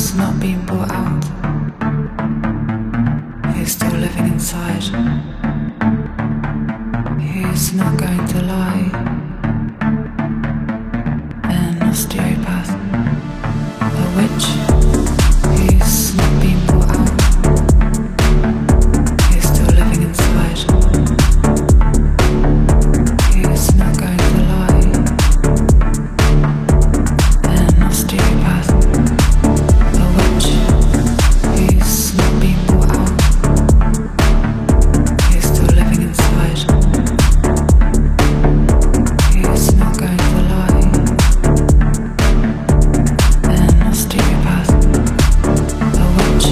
He's not been brought out. He's still living inside. He's not going to lie. An osteopath, a witch. He's not been brought out. He's still living inside. He's not going to lie. An osteopath, a witch. He's not been brought out. He's still living inside. He's not going to lie. An osteopath, a witch.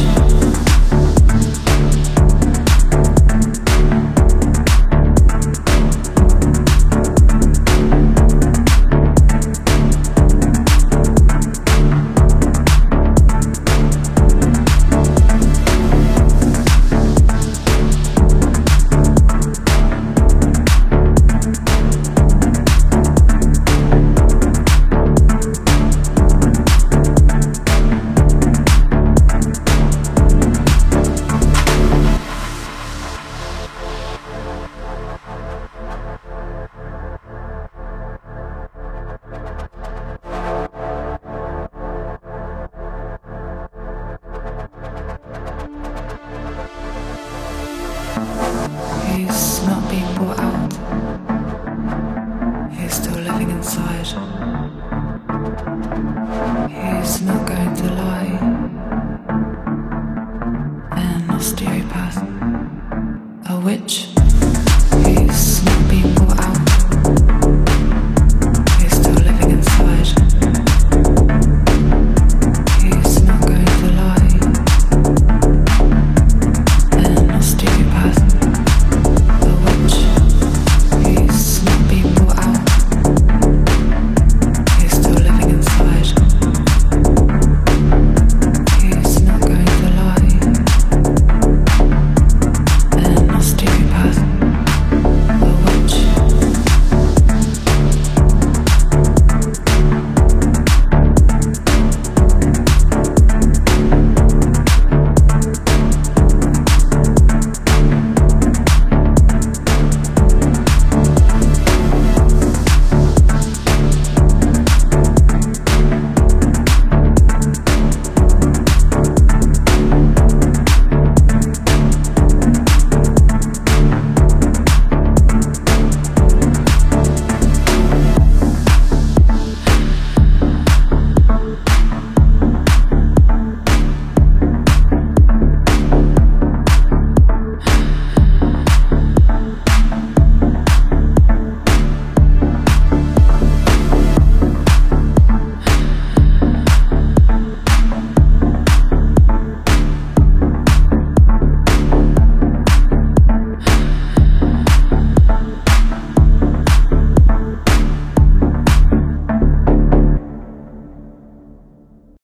He's not been brought out. He's still living inside. He's not going to lie.